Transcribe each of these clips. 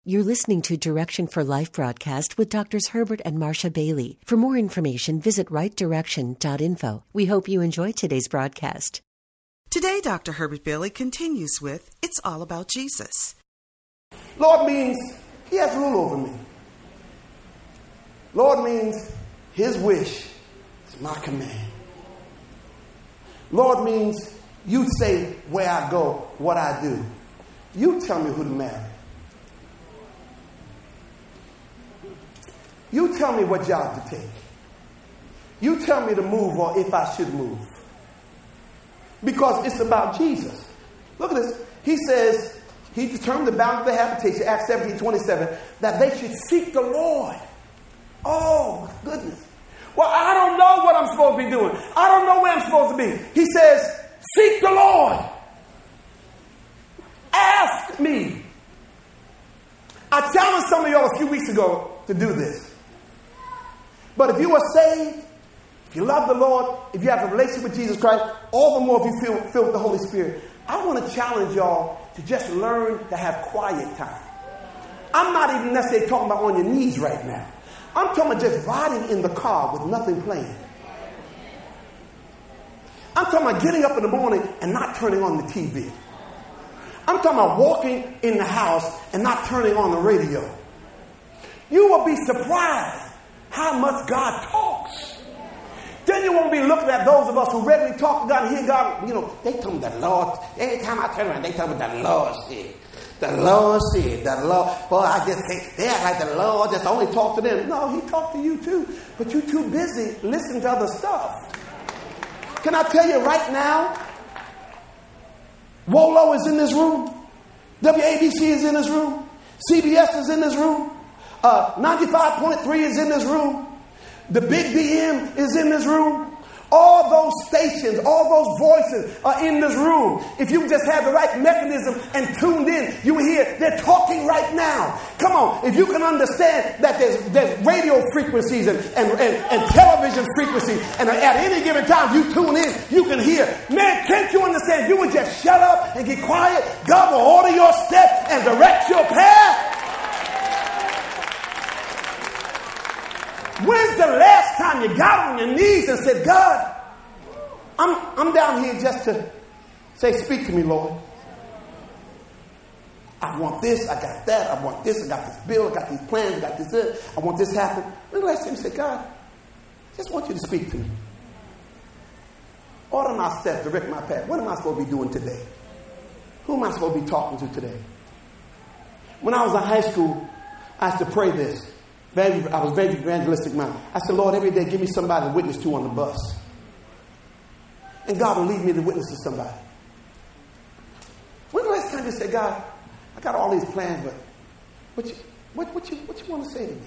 You're listening to Direction for Life broadcast with Drs. Herbert and Marcia Bailey. For more information, visit rightdirection.info. We hope you enjoy today's broadcast. Today, Dr. Herbert Bailey continues with It's All About Jesus. Lord means he has rule over me. Lord means his wish is my command. Lord means you say where I go, what I do. You tell me who to marry. You tell me what job to take. You tell me to move or if I should move. Because it's about Jesus. Look at this. He says, he determined the bounds of their habitation, Acts 17:27, that they should seek the Lord. Oh, my goodness. Well, I don't know what I'm supposed to be doing. I don't know where I'm supposed to be. He says, seek the Lord. Ask me. I challenged some of y'all a few weeks ago to do this. But if you are saved, if you love the Lord, if you have a relationship with Jesus Christ, all the more if you feel filled with the Holy Spirit, I want to challenge y'all to just learn to have quiet time. I'm not even necessarily talking about on your knees right now. I'm talking about just riding in the car with nothing playing. I'm talking about getting up in the morning and not turning on the TV. I'm talking about walking in the house and not turning on the radio. You will be surprised how much God talks. Then you won't be looking at those of us who regularly talk to God and hear God. You know, they tell me the Lord. Every time I turn around, they tell me the Lord said. The Lord said. The Lord. Boy, I just think they act like the Lord just only talk to them. No, he talked to you too. But you're too busy listening to other stuff. Can I tell you right now? Wolo is in this room. WABC is in this room. CBS is in this room. 95.3 is in this room. The Big BM is in this room. All those stations, all those voices are in this room. If you just have the right mechanism and tuned in, you will hear they're talking right now. Come on, if you can understand that there's radio frequencies and television frequencies, and at any given time you tune in, you can hear. Man, can't you understand? You would just shut up and get quiet. God will order your steps and direct your path. When's the last time you got on your knees and said, God, I'm down here just to say, speak to me, Lord. I want this, I got that, I want this, I got this bill, I got these plans, I got this, I want this to happen. When the last time you said, God, I just want you to speak to me. Order my steps, direct my path. What am I supposed to be doing today? Who am I supposed to be talking to today? When I was in high school, I used to pray this. I was very evangelistic minded. I said, Lord, every day give me somebody to witness to on the bus. And God will lead me to witness to somebody. When the last time you said, God, I got all these plans, but what you want to say to me?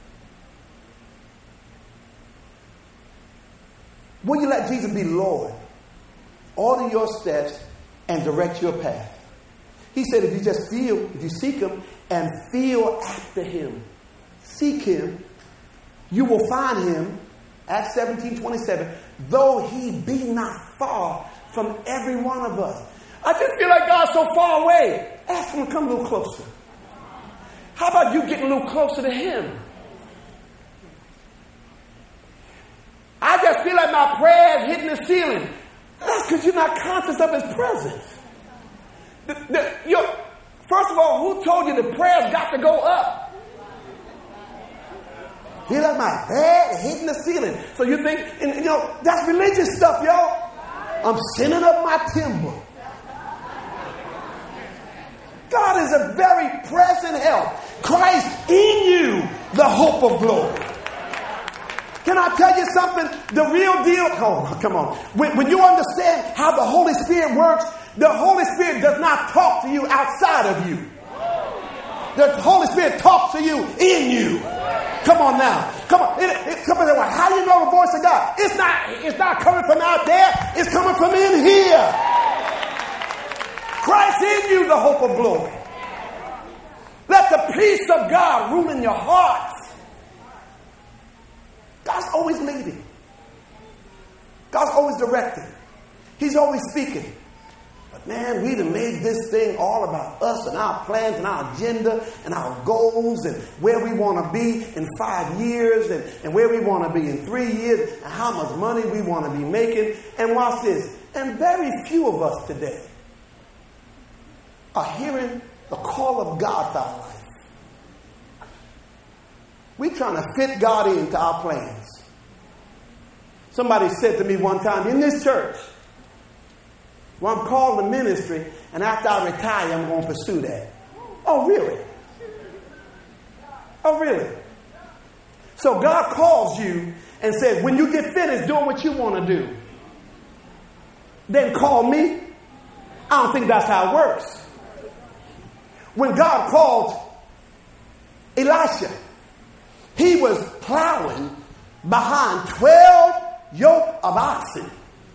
Will you let Jesus be Lord? Order your steps and direct your path. He said if you seek him and feel after him, seek him, you will find him, Acts 17:27, though he be not far from every one of us. I just feel like God's so far away. Ask him to come a little closer. How about you getting a little closer to him? I just feel like my prayer is hitting the ceiling. That's because you're not conscious of his presence. First of all, who told you the prayer's got to go up? Feel like my bed hitting the ceiling. So you think, and that's religious stuff, y'all. I'm sending up my timber. God is a very present help. Christ in you, the hope of glory. Can I tell you something? The real deal. Oh, come on. When you understand how the Holy Spirit works, the Holy Spirit does not talk to you outside of you. The Holy Spirit talks to you in you. Come on now. Come on. Come on. How do you know the voice of God? It's not coming from out there. It's coming from in here. Christ in you, the hope of glory. Let the peace of God rule in your hearts. God's always leading. God's always directing. He's always speaking. But man, we done made this thing all about us and our plans and our agenda and our goals and where we want to be in 5 years and where we want to be in 3 years and how much money we want to be making. And watch this. And very few of us today are hearing the call of God for our life. We're trying to fit God into our plans. Somebody said to me one time, in this church, well, I'm called to ministry, and after I retire, I'm going to pursue that. Oh, really? Oh, really? So God calls you and says, when you get finished doing what you want to do, then call me. I don't think that's how it works. When God called Elisha, he was plowing behind 12 yoke of oxen.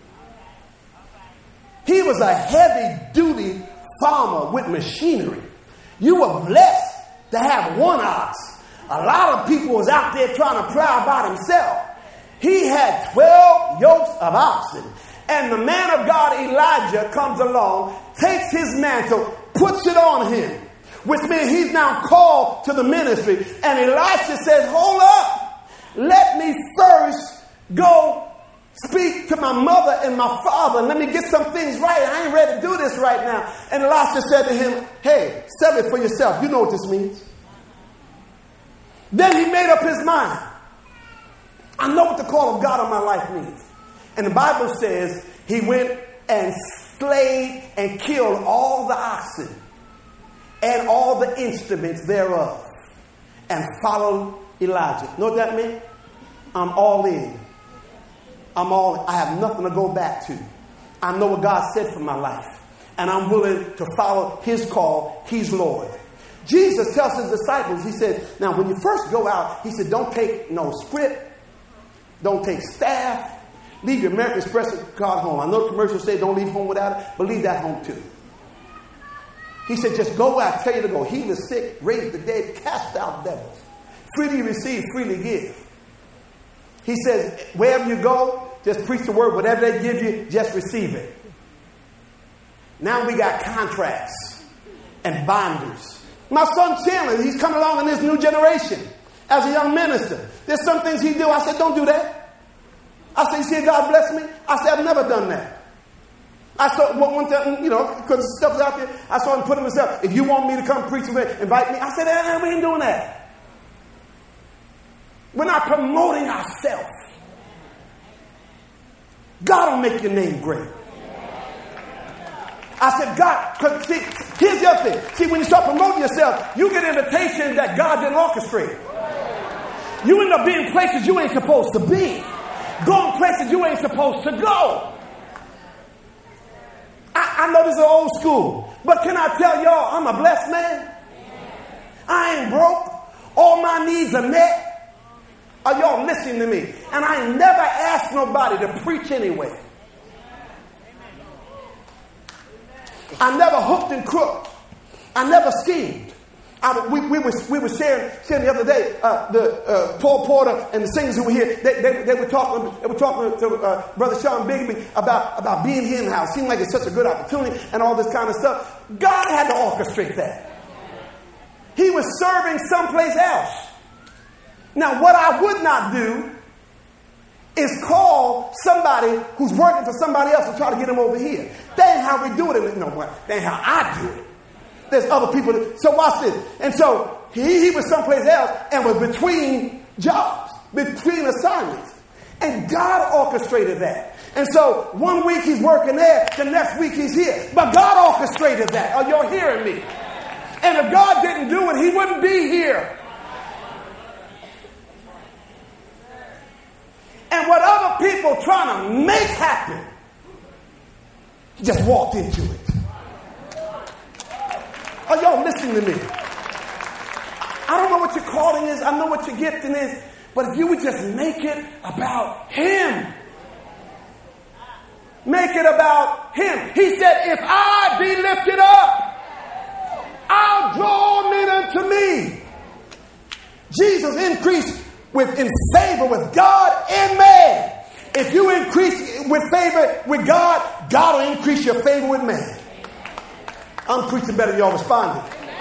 He was a heavy-duty farmer with machinery. You were blessed to have one ox. A lot of people was out there trying to plow by themselves. He had 12 yokes of oxen. And the man of God, Elijah, comes along, takes his mantle, puts it on him, which means he's now called to the ministry. And Elisha says, hold up. Let me first go speak to my mother and my father. And let me get some things right. I ain't ready to do this right now. And Elisha said to him, hey, sell it for yourself. You know what this means. Then he made up his mind. I know what the call of God on my life means. And the Bible says he went and slayed and killed all the oxen and all the instruments thereof and followed Elijah. Know what that meant? I'm all in. I'm all in. I have nothing to go back to. I know what God said for my life. And I'm willing to follow his call. He's Lord. Jesus tells his disciples, he said, now when you first go out, he said, don't take no script. Don't take staff. Leave your American Express card home. I know commercials say don't leave home without it, but leave that home too. He said, just go where I tell you to go. Heal the sick, raise the dead, cast out devils. Freely receive, freely give. He says, wherever you go, just preach the word. Whatever they give you, just receive it. Now we got contracts and binders. My son Chandler, he's coming along in this new generation as a young minister. There's some things he do. I said, don't do that. I said, you see God bless me? I said, I've never done that. I saw one time, because stuff's out there, I saw him put himself, if you want me to come preach, invite me. I said, we ain't doing that. We're not promoting ourselves. God will make your name great. I said, God, because see, here's the other thing. See, when you start promoting yourself, you get invitations that God didn't orchestrate. You end up being places you ain't supposed to be. Going places you ain't supposed to go. I know this is old school, but can I tell y'all, I'm a blessed man. I ain't broke. All my needs are met. Are y'all listening to me? And I ain't never asked nobody to preach anyway. I never hooked and crooked. I never schemed. We were sharing the other day, Paul Porter and the singers who were here, they were talking to Brother Sean Bigby about being here in the house. It seemed like it's such a good opportunity and all this kind of stuff. God had to orchestrate that. He was serving someplace else. Now, what I would not do is call somebody who's working for somebody else and try to get them over here. That ain't how we do it. That ain't how I do it. There's other people. So watch this. And so he was someplace else and was between jobs, between assignments. And God orchestrated that. And so one week he's working there, the next week he's here. But God orchestrated that. Are y'all hearing me? And if God didn't do it, he wouldn't be here. And what other people trying to make happen, he just walked into it. Are y'all listening to me? I don't know what your calling is. I know what your gifting is. But if you would just make it about him. Make it about him. He said, if I be lifted up, I'll draw men unto me. Jesus increased in favor with God and man. If you increase with favor with God, God will increase your favor with man. I'm preaching better than y'all responding.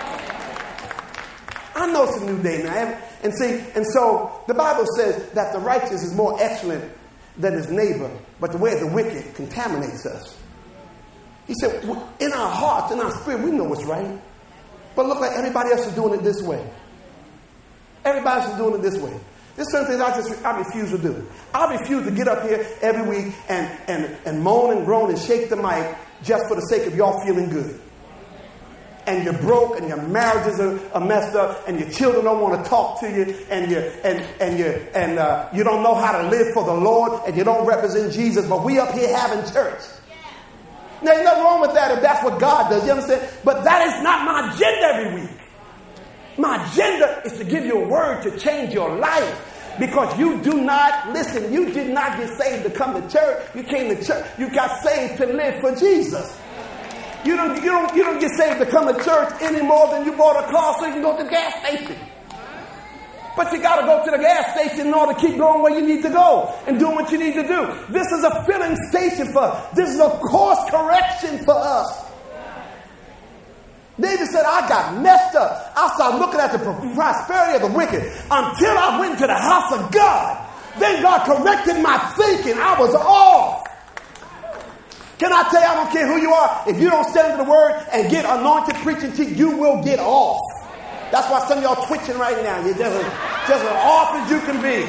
I know it's a new day now. And so the Bible says that the righteous is more excellent than his neighbor, but the way of the wicked contaminates us. He said, in our hearts, in our spirit, we know what's right. But look like everybody else is doing it this way. Everybody else is doing it this way. There's certain things I refuse to do. I refuse to get up here every week and moan and groan and shake the mic just for the sake of y'all feeling good. And you're broke, and your marriages are messed up, and your children don't want to talk to you, and you don't know how to live for the Lord, and you don't represent Jesus. But we up here having church. Now, there's nothing wrong with that if that's what God does. You understand? But that is not my agenda every week. My agenda is to give you a word to change your life. Because you do not, listen, you did not get saved to come to church. You came to church. You got saved to live for Jesus. You don't get saved to come to church any more than you bought a car so you can go to the gas station. But you got to go to the gas station in order to keep going where you need to go and doing what you need to do. This is a filling station for us. This is a course correction for us. David said, I got messed up. I started looking at the prosperity of the wicked until I went to the house of God. Then God corrected my thinking. I was off. Can I tell you, I don't care who you are. If you don't stand to the word and get anointed preaching to you will get off. That's why some of y'all twitching right now. You're just as off as you can be.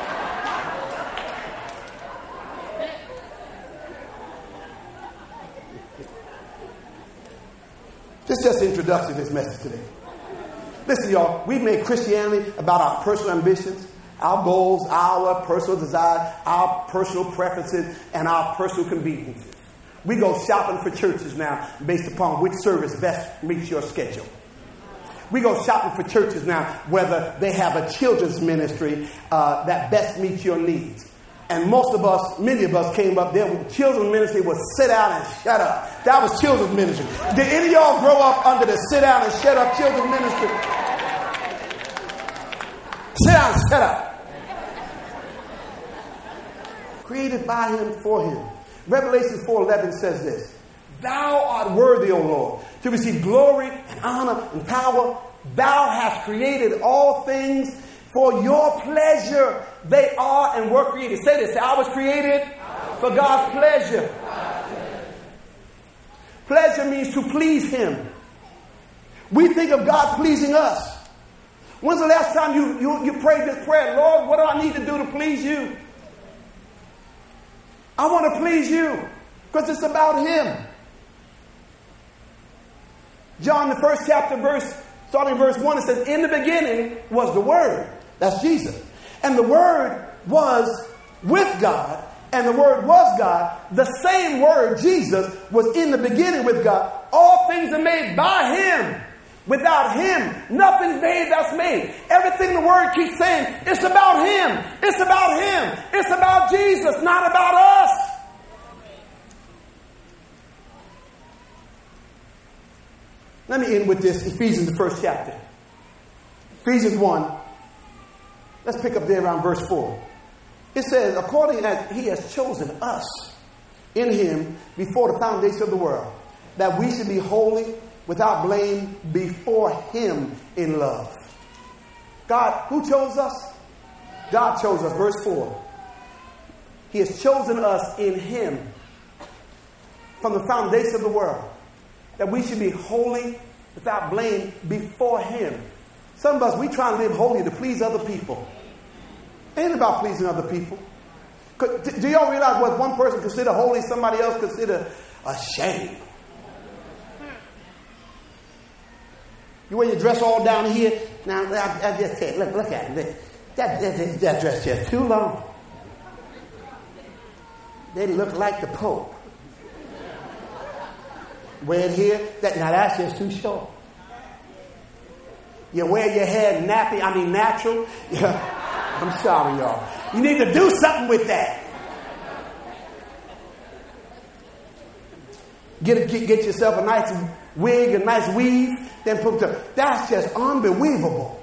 This is just the introduction to this message today. Listen, y'all, we've made Christianity about our personal ambitions, our goals, our personal desires, our personal preferences, and our personal conveniences. We go shopping for churches now based upon which service best meets your schedule. We go shopping for churches now whether they have a children's ministry that best meets your needs. And many of us came up there with children's ministry was sit down and shut up. That was children's ministry. Did any of y'all grow up under the sit down and shut up children's ministry? Sit down and shut up. Created by him for him. Revelation 4:11 says this. Thou art worthy, O Lord, to receive glory and honor and power. Thou hast created all things for your pleasure. They are and were created. Say this. Say, I was created for God's pleasure. Pleasure means to please him. We think of God pleasing us. When's the last time you prayed this prayer? Lord, what do I need to do to please you? I want to please you because it's about him. John, the first chapter, starting verse 1, it says, in the beginning was the Word. That's Jesus. And the Word was with God, and the Word was God. The same Word, Jesus, was in the beginning with God. All things are made by him. Without him, nothing's made that's made. Everything the Word keeps saying, it's about him. It's about him. It's about Jesus, not about us. Let me end with this, Ephesians, the first chapter. Ephesians 1. Let's pick up there around verse 4. It says, according as he has chosen us in him before the foundation of the world, that we should be holy, without blame, before him in love. God, who chose us? God chose us. Verse 4. He has chosen us in him from the foundation of the world, that we should be holy, without blame, before him. Some of us, we try and live holy to please other people. It ain't about pleasing other people. Do y'all realize what one person consider holy, somebody else consider a shame? You wear your dress all down here. Now, I just tell you, look at it. That dress just too long. They look like the Pope. Wear it here. Now that's just too short. You wear your hair natural. Yeah, I'm sorry, y'all. You need to do something with that. Get yourself a nice wig, a nice weave, then put the. That's just unbelievable.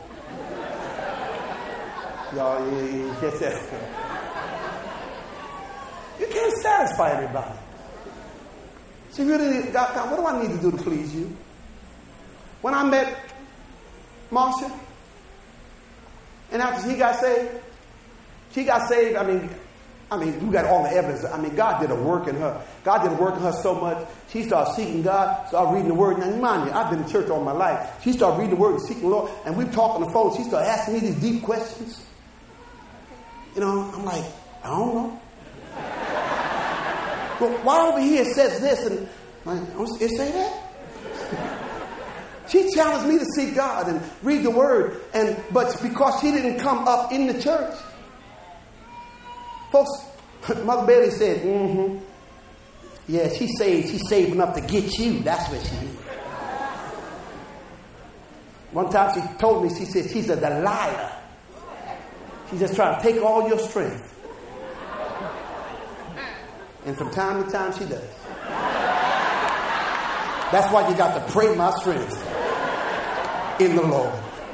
Y'all, you can't satisfy everybody. She really, God, what do I need to do to please you? When I met Marsha, and after she got saved, I mean, we got all the evidence. I mean, God did a work in her. God did a work in her so much. She started seeking God, started reading the Word. Now, mind you, I've been in church all my life. She started reading the Word and seeking the Lord. And we talk on the phone. She started asking me these deep questions. You know, I'm like, I don't know. But why over here it says this? And I'm like, it say that? She challenged me to seek God and read the Word. But because she didn't come up in the church, folks, Mother Bailey said, yeah, she's saved enough to get you. That's what she is. One time she told me, she said, she's a Delilah. She's just trying to take all your strength. And from time to time she does. That's why you got to pray my strength in the Lord.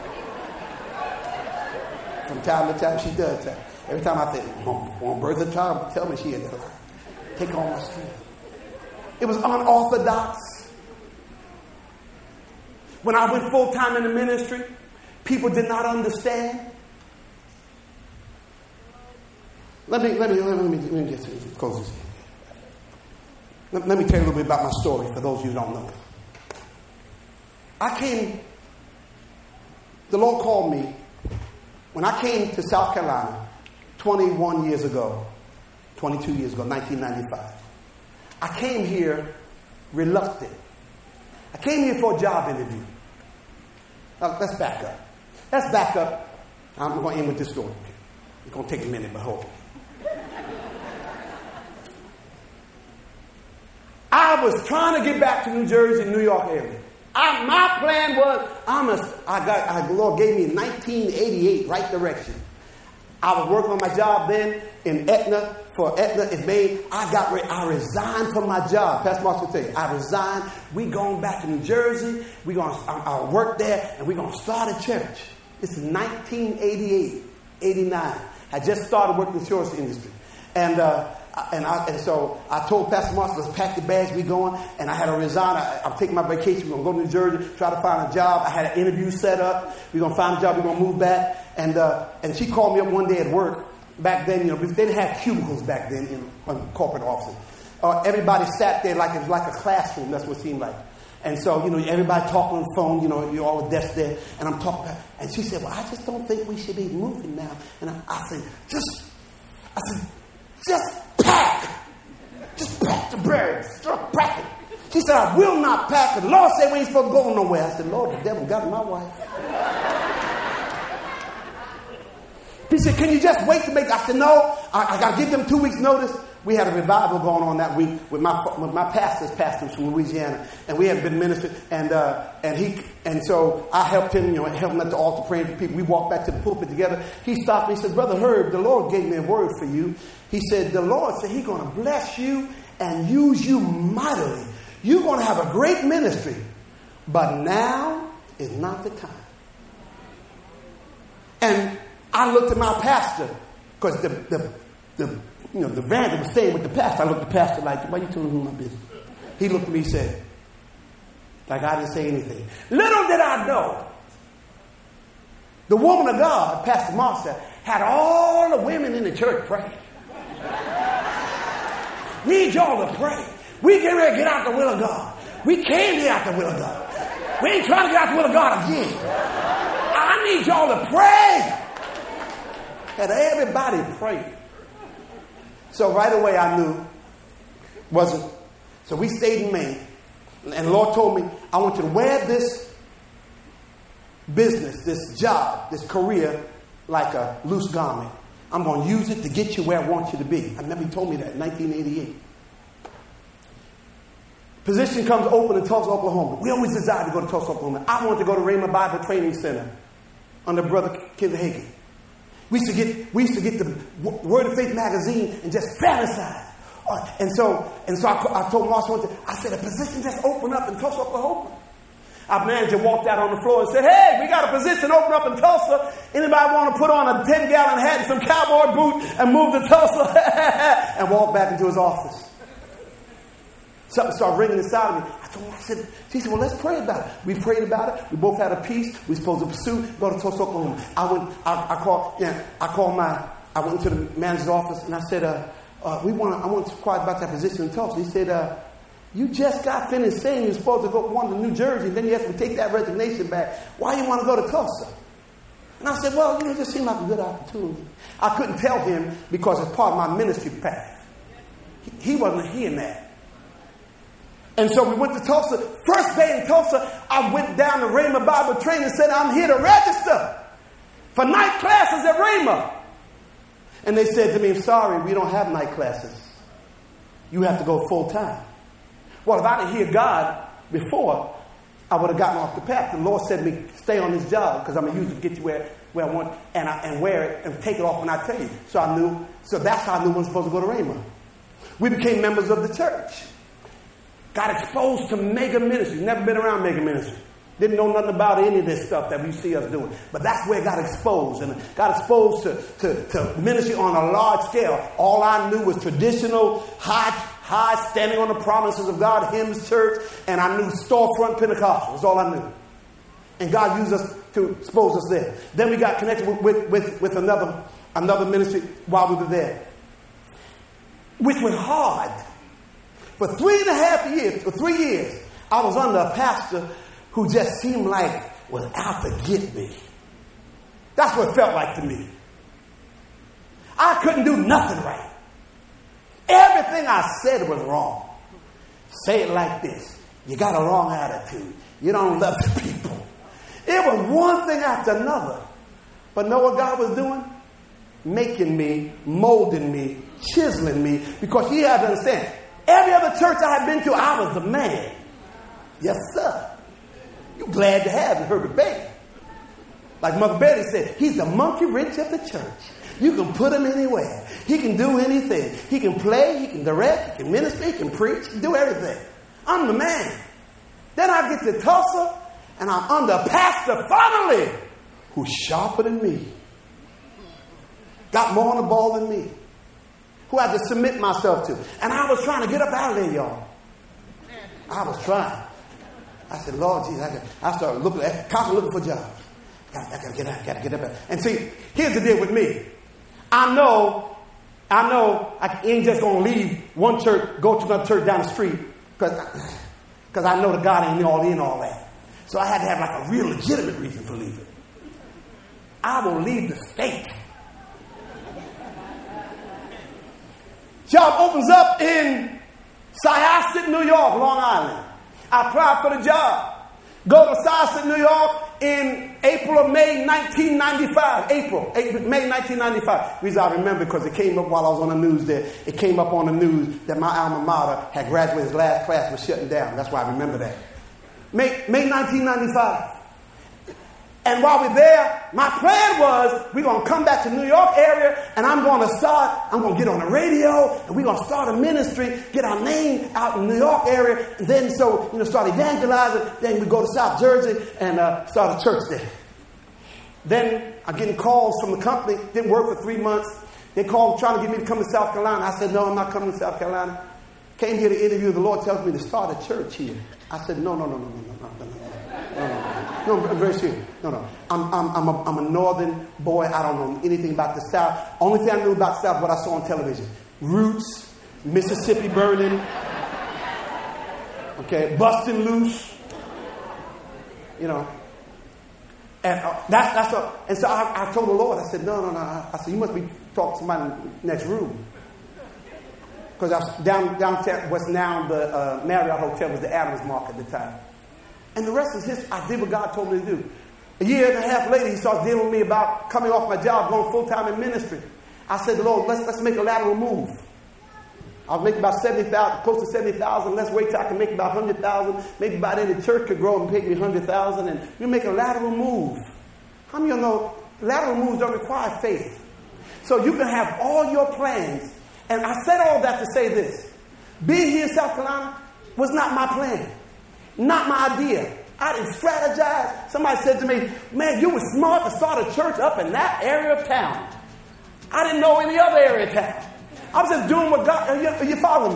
From time to time she does that. Every time I think, on birth a child, tell me she is alive. Take all my strength. It was unorthodox. When I went full time in the ministry, people did not understand. Let me just close this. Let me tell you a little bit about my story for those of you who don't know. The Lord called me when I came to South Carolina 22 years ago, 1995. I came here reluctant. I came here for a job interview. Now, let's back up. I'm going to end with this story. It's going to take a minute, but hold on. I was trying to get back to New Jersey, New York area. My plan was, the Lord gave me 1988 right direction. I was working on my job then in Aetna. For Aetna in May, I resigned from my job. Pastor Mark will tell you, I resigned. We going back to New Jersey. I'll work there, and we're going to start a church. This is 1988, 89. I just started working in the insurance industry. And so I told Pastor Mark, let's pack the bags, we going. And I had to resign. I'm taking my vacation. We're going to go to New Jersey, try to find a job. I had an interview set up. We're going to find a job. We're going to move back. And she called me up one day at work. Back then, they didn't have cubicles back then in corporate offices. Everybody sat there like it was like a classroom. That's what it seemed like. And so, everybody talking on the phone, you're all the desks there. And I'm talking about, and she said, well, I just don't think we should be moving now. And I said, just pack. Just pack the bags. Just pack it. She said, I will not pack. The Lord said we ain't supposed to go nowhere. I said, Lord, the devil got my wife. He said, can you just wait to make it? I said, no, I got to give them 2 weeks notice. We had a revival going on that week with my pastor's from Louisiana, and we had been ministering, and so I helped him, helped him at the altar praying for people. We walked back to the pulpit together. He stopped me. He said, Brother Herb, the Lord gave me a word for you. He said, the Lord said He's going to bless you and use you mightily. You're going to have a great ministry, but now is not the time. And I looked at my pastor because the van was staying with the pastor. I looked at the pastor like, why are you telling me my business? He looked at me and said, like I didn't say anything. Little did I know, the woman of God, Pastor Marsha, had all the women in the church praying. Need y'all to pray. We get ready to get out the will of God. We can get out the will of God. We ain't trying to get out the will of God again. I need y'all to pray. Had everybody praying. So right away I knew wasn't. So we stayed in Maine. And the Lord told me, I want you to wear this business, this job, this career like a loose garment. I'm going to use it to get you where I want you to be. I remember He told me that in 1988. Position comes open in Tulsa, Oklahoma. We always desired to go to Tulsa, Oklahoma. I wanted to go to Rhema Bible Training Center under Brother Kenneth Hagin. We used to get the Word of Faith magazine and just fantasize. And so I told Marshall, I said, a position just opened up in Tulsa, Oklahoma. Our manager walked out on the floor and said, hey, we got a position open up in Tulsa. Anybody want to put on a 10-gallon hat and some cowboy boots and move to Tulsa? And walk back into his office. Something started ringing inside of me. She said, well, let's pray about it. We prayed about it. We both had a peace. We were supposed to pursue, go to Tulsa, Oklahoma. I went into the manager's office and I said, I want to inquire about that position in Tulsa. He said, you just got finished saying you're supposed to go to New Jersey, and then you have to take that resignation back. Why you want to go to Tulsa? And I said, well, it just seemed like a good opportunity. I couldn't tell him because it's part of my ministry path. He wasn't hearing that. And so we went to Tulsa. First day in Tulsa, I went down to Rhema Bible Training and said, I'm here to register for night classes at Rhema. And they said to me, I'm sorry, we don't have night classes. You have to go full time. Well, if I didn't hear God before, I would have gotten off the path. The Lord said to me, stay on this job because I'm going to use it to get you where I want and wear it and take it off when I tell you. So that's how I knew I was supposed to go to Rhema. We became members of the church. Got exposed to mega ministry. Never been around mega ministry. Didn't know nothing about any of this stuff that we see us doing. But that's where it got exposed. And got exposed to ministry on a large scale. All I knew was traditional, high standing on the promises of God, hymns, church. And I knew storefront Pentecostal. That's all I knew. And God used us to expose us there. Then we got connected with another ministry while we were there. Which was hard. For 3.5 years, or 3 years, I was under a pastor who just seemed like was out to get me. That's what it felt like to me. I couldn't do nothing right. Everything I said was wrong. Say it like this. You got a wrong attitude. You don't love the people. It was one thing after another. But know what God was doing? Making me, molding me, chiseling me. Because you have to understand, every other church I had been to, I was the man. Yes, sir. You're glad to have him, Herbert Bailey. Like Mother Betty said, he's the monkey wrench of the church. You can put him anywhere. He can do anything. He can play, he can direct, he can minister, he can preach, he can do everything. I'm the man. Then I get to Tulsa, and I'm under a pastor finally who's sharper than me. Got more on the ball than me. Who I had to submit myself to. And I was trying to get up out of there, y'all. I was trying. I said, Lord Jesus, I started constantly looking for jobs. I gotta get up out. And see, here's the deal with me. I know I ain't just gonna leave one church, go to another church down the street, because I know that God ain't in all that. So I had to have like a real legitimate reason for leaving. I will leave the state. Job opens up in Syosset, New York, Long Island. I applied for the job. Go to Syosset, New York in May 1995. May 1995. The reason I remember because it came up while I was on the news there. It came up on the news that my alma mater had graduated. His last class was shutting down. That's why I remember that. May 1995. And while we're there, my plan was we're going to come back to the New York area and I'm going to get on the radio and we're going to start a ministry, get our name out in the New York area, and then start evangelizing. Then we go to South Jersey and start a church there. Then I'm getting calls from the company. Didn't work for 3 months. They called trying to get me to come to South Carolina. I said, no, I'm not coming to South Carolina. Came here to interview. The Lord tells me to start a church here. I said, no. No, I'm very serious. No. I'm a northern boy. I don't know anything about the South. Only thing I knew about the South is what I saw on television. Roots, Mississippi Burning, Busting Loose, And that's all. And so I told the Lord, I said, no. I said, you must be talking to somebody in the next room. Because I was downtown, what's now the Marriott Hotel was the Adams Market at the time. And the rest is history. I did what God told me to do. A year and a half later, he started dealing with me about coming off my job, going full-time in ministry. I said, Lord, let's make a lateral move. I was making about 70,000, close to 70,000. Let's wait till I can make about 100,000. Maybe by then the church could grow and pay me 100,000. And we make a lateral move. How many of you know lateral moves don't require faith? So you can have all your plans. And I said all that to say this. Being here in South Carolina was not my plan. Not my idea. I didn't strategize. Somebody said to me, man, you were smart to start a church up in that area of town. I didn't know any other area of town. I was just doing what God, you follow me?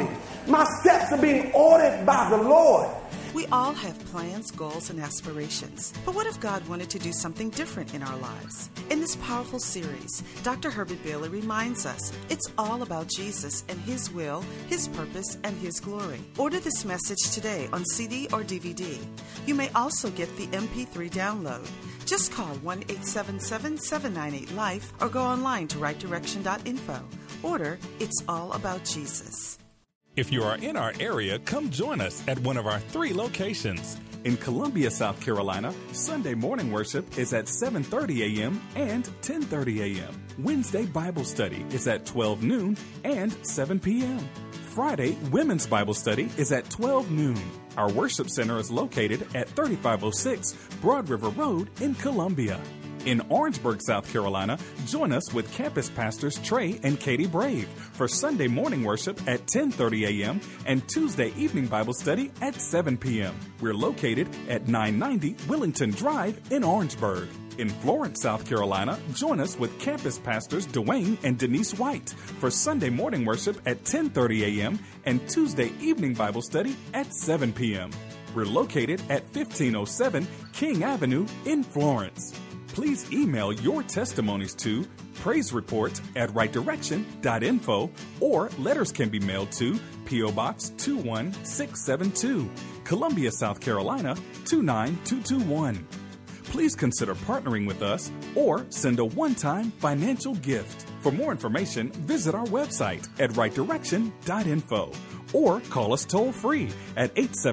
My steps are being ordered by the Lord. We all have plans, goals, and aspirations. But what if God wanted to do something different in our lives? In this powerful series, Dr. Herbert Bailey reminds us it's all about Jesus and His will, His purpose, and His glory. Order this message today on CD or DVD. You may also get the MP3 download. Just call 1-877-798-LIFE or go online to rightdirection.info. Order It's All About Jesus. If you are in our area, come join us at one of our 3 locations. In Columbia, South Carolina, Sunday morning worship is at 7:30 a.m. and 10:30 a.m. Wednesday Bible study is at 12 noon and 7 p.m. Friday Women's Bible study is at 12 noon. Our worship center is located at 3506 Broad River Road in Columbia. In Orangeburg, South Carolina, join us with campus pastors Trey and Katie Brave for Sunday morning worship at 10:30 a.m. and Tuesday evening Bible study at 7 p.m. We're located at 990 Willington Drive in Orangeburg. In Florence, South Carolina, join us with campus pastors Dwayne and Denise White for Sunday morning worship at 10:30 a.m. and Tuesday evening Bible study at 7 p.m. We're located at 1507 King Avenue in Florence. Please email your testimonies to praisereport@rightdirection.info or letters can be mailed to P.O. Box 21672, Columbia, South Carolina 29221. Please consider partnering with us or send a one-time financial gift. For more information, visit our website at rightdirection.info or call us toll-free at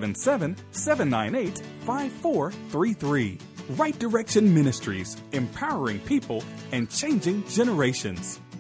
877-798-5433. Right Direction Ministries, empowering people and changing generations.